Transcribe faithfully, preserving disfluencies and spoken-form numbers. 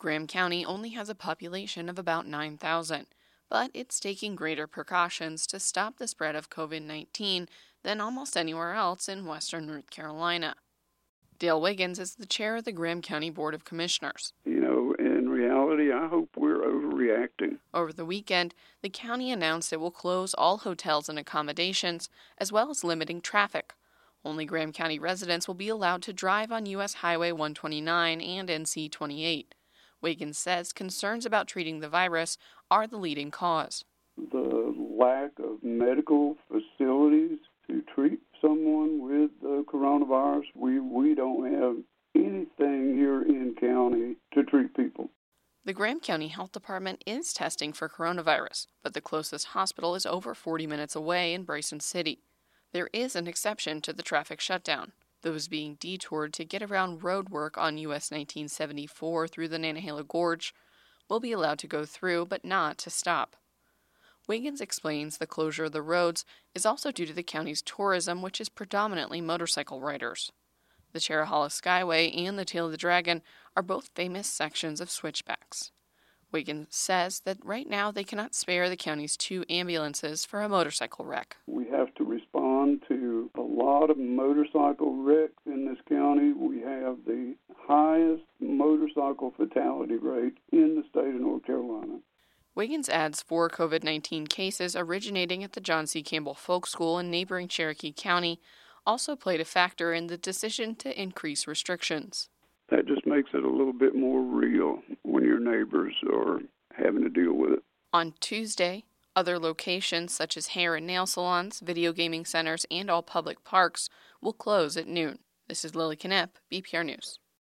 Graham County only has a population of about nine thousand, but it's taking greater precautions to stop the spread of COVID nineteen than almost anywhere else in western North Carolina. Dale Wiggins is the chair of the Graham County Board of Commissioners. You know, in reality, I hope we're overreacting. Over the weekend, the county announced it will close all hotels and accommodations, as well as limiting traffic. Only Graham County residents will be allowed to drive on U S Highway one twenty-nine and N C twenty-eight. Wiggins says concerns about treating the virus are the leading cause. The lack of medical facilities to treat someone with the coronavirus, we, we don't have anything here in county to treat people. The Graham County Health Department is testing for coronavirus, but the closest hospital is over forty minutes away in Bryson City. There is an exception to the traffic shutdown. Those being detoured to get around road work on U S nineteen seventy-four through the Nantahala Gorge will be allowed to go through, but not to stop. Wiggins explains the closure of the roads is also due to the county's tourism, which is predominantly motorcycle riders. The Cherahalla Skyway and the Tail of the Dragon are both famous sections of switchbacks. Wiggins says that right now they cannot spare the county's two ambulances for a motorcycle wreck. We have to respond to a lot of motorcycle wrecks in this county. We have the highest motorcycle fatality rate in the state of North Carolina. Wiggins adds four COVID nineteen cases originating at the John C. Campbell Folk School in neighboring Cherokee County also played a factor in the decision to increase restrictions. That just makes it a little bit more real when your neighbors are having to deal with it. On Tuesday, other locations such as hair and nail salons, video gaming centers, and all public parks will close at noon. This is Lily Knepp, B P R News.